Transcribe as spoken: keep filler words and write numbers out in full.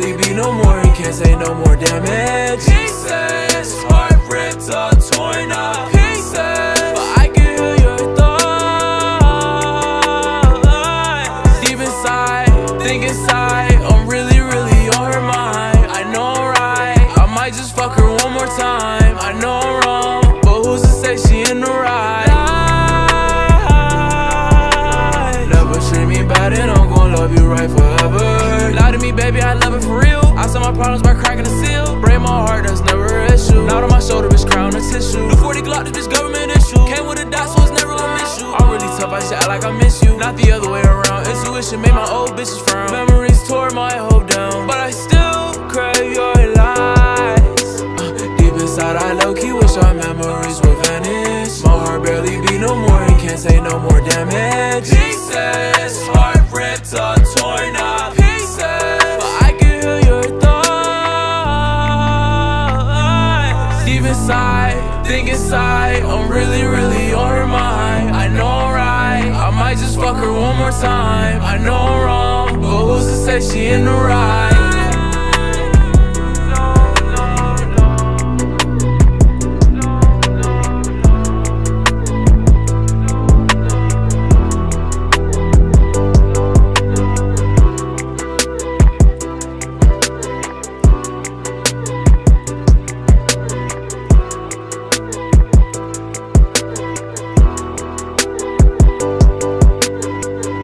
barely beat no more, he can't say no more damage. Pieces, heart ripped up, torn up pieces, but I can hear your thoughts. Deep inside, think inside, I'm really, really on her mind. I know I'm right, I might just fuck her one more time. I know I'm wrong, but who's to say she in the right? Never treat me bad and I'm gon' love you right forever. Lie to me, baby, I love it for real. I solve my problems by cracking the seal. Break my heart, that's never an issue. Not on my shoulder, bitch, crown a tissue. New forty Glock, this bitch government issue. Came with a dot, so it's never gon' miss you. I'm really tough, I should act like I miss you. Not the other way around. Intuition made my old bitches frown. Memories tore my hope down, but I still crave your lies. uh, Deep inside, I low-key wish our memories would vanish. My heart barely beat no more, he can't say no more damage. Pieces, heart ripped up, torn up pieces, but I can hear your thoughts. Deep inside, think inside, I'm really, really on her mind. I know I'm right, I might just fuck her one more time. I know I'm wrong, but who's to say she in the right?